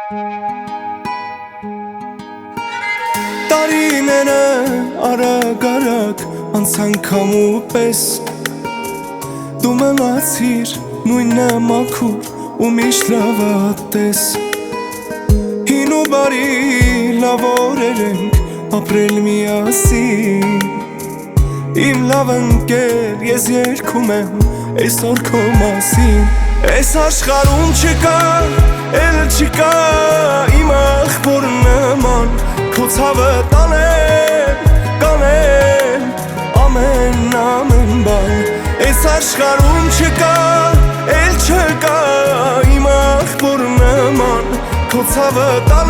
Տարիները արագ-արագ անցան քամու պես Դու մնացիր նույնը մաքուր ու միշտ լավատես Հին ու բարի լավ օրեր ենք ապրել միասին Իմ լավ ընկեր ես երգում եմ այսօր քո մասին Այս աշխարհում չկա, էլ չկա իմ ախպոր նման Քո ցավը կանեմ ամեն բան Այս աշխարհում չկա, էլ չկա իմ ախպոր նման Քո ցավը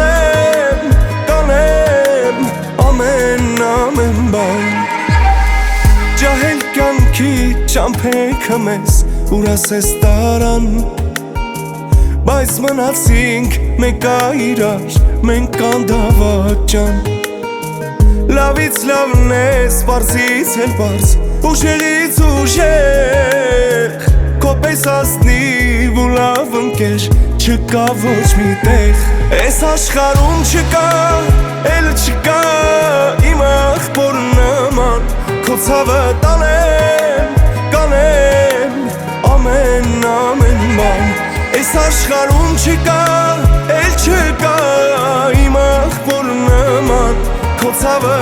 կանեմ ամեն բան Ջահել կյանքի ճամփեքը մեզ ուր ասես տարան Բայց մնացինք մեկա իրար, մենք կանդավակ ջան Լավից լավն ես, պարզից էլ պարզ, ուժեղից ուժեղ Քո պես ասնիվ ու լավ ընկեր, չկա ոչ մի տեղ Այս աշխարհում չկա, էլ չկա իմ ախպոր նման Քո ցավը կանեմ ամեն բան Այս աշխարհում չկա, էլ չկա իմ ախպոր նման Քո ցավը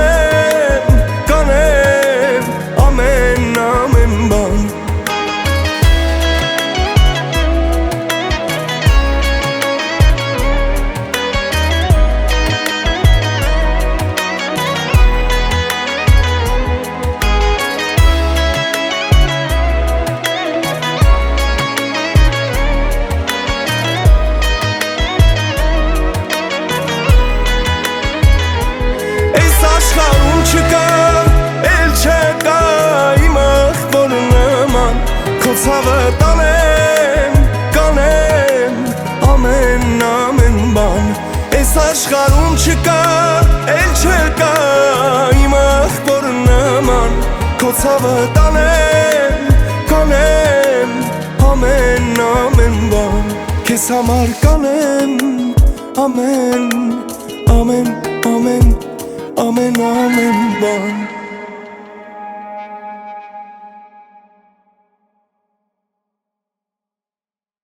կանեմ ամեն բան Աշխարհում չկա, էլ չկա իմ ախպոր նման Քո ցավը կանեմ ամեն բան Այս աշխարհում չկա, էլ չկա իմ ախպոր նման Քո ցավը կանեմ ամեն բան Քեզ համար կանեմ ամեն բան